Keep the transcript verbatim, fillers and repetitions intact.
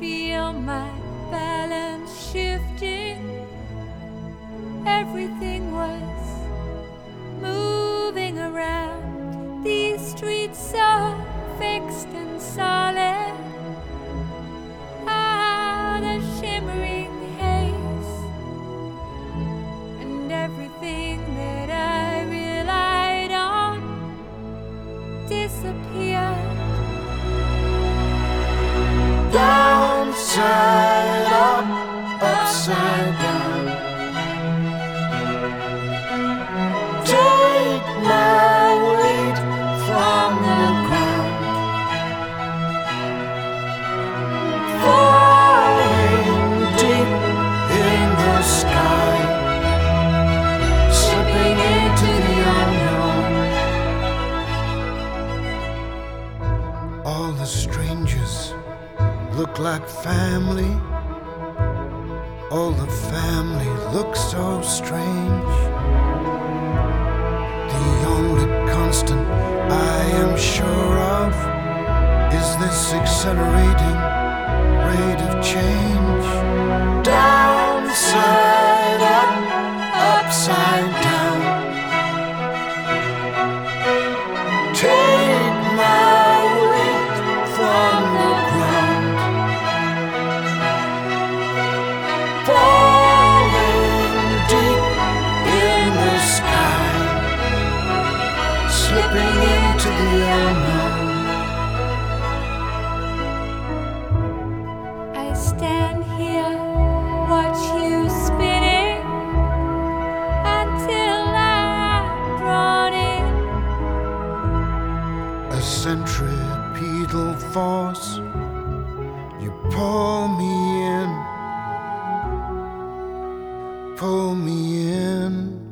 feel my balance shifting. Everything was moving around, these streets so fixed and solid. Ah, the shimmering haze, and everything that I relied on disappeared. Downside up, upside down. Take my weight from the ground, falling deep in the sky, slipping into the unknown. All the strangers look like family. All the family looks so strange. The only constant I am sure of is this accelerating rate of change. Downside up, upside down. Take my weight from the ground, falling deep in the sky, slipping into the unknown. I stand here, watch you spinning until I'm drawn in. A centripetal force, you pull me in, pull me in.